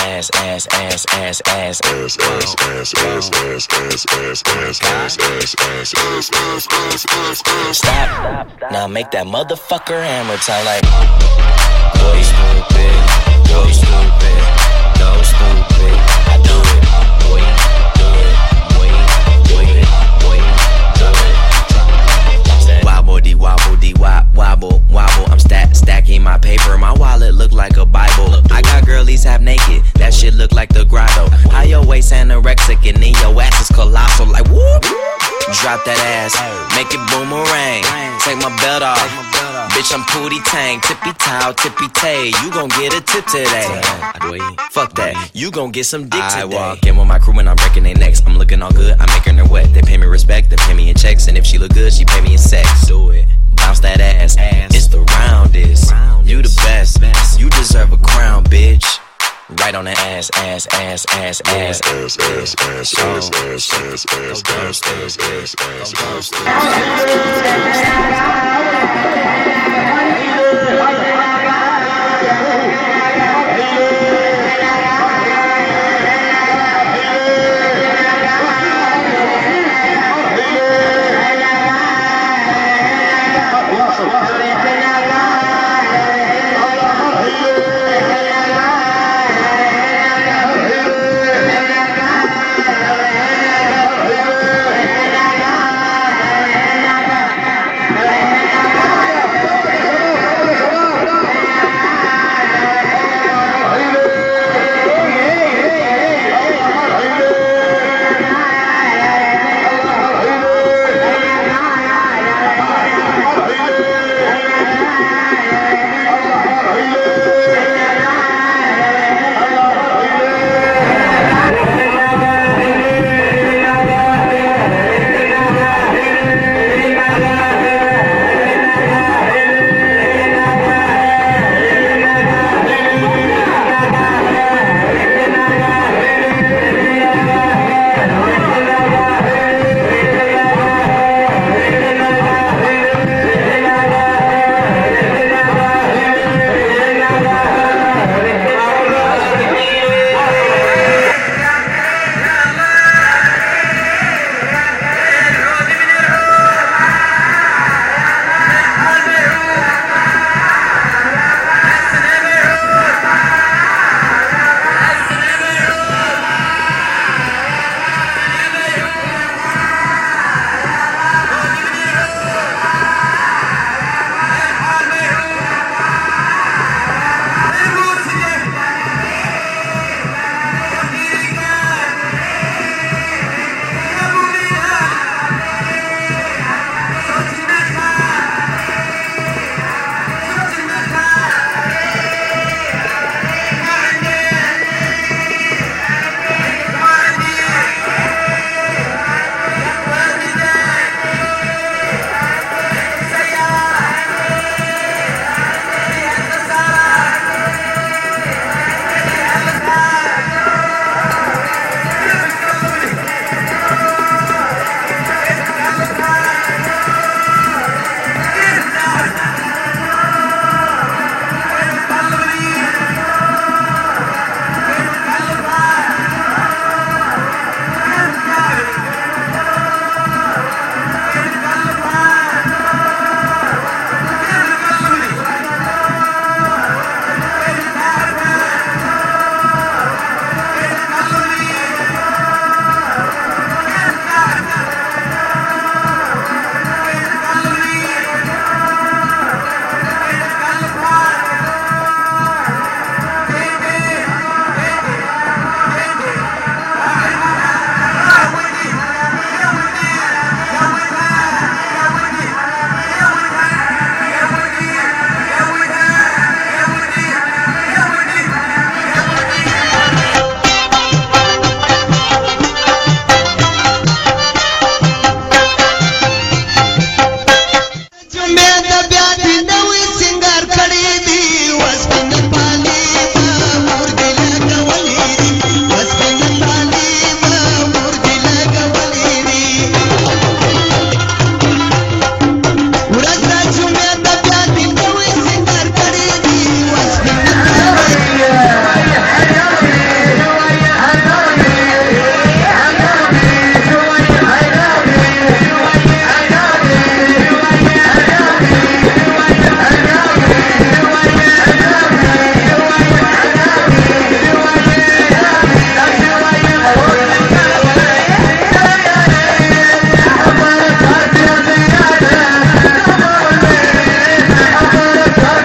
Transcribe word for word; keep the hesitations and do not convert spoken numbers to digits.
ass, ass, ass, ass, ass, ass, ass, ass, ass, ass, ass, ass, ass, ass, ass, ass, ass, ass. Stop. Now make that motherfucker hammer time like. Boy stupid, boy stupid, go stupid. I do it, boy, do it, boy, boy, boy, do it. Wobble dee wobble dee wop wobble wobble. I'm stack stacking my paper. My wallet look like a Bible. I got girlies half naked. That shit look like the grotto. High your waist anorexic and then your ass is colossal. Like whoop. Drop that ass, make it boomerang. Take my belt off, bitch I'm Pootie Tang. Tippy towel, tippy tay. You gon' get a tip today. Fuck that, you gon' get some dick today. I walk in with my crew and I'm breaking their necks. I'm looking all good, I'm making her wet. They pay me respect, they pay me in checks. And if she look good, she pay me in sex. Do it, bounce that ass, it's the roundest. You the best, you deserve a crown, bitch. Right on the ass, ass, ass, ass, ass, ass, ass, ass, ass, ass, ass, ass, ass, ass, ass, ass.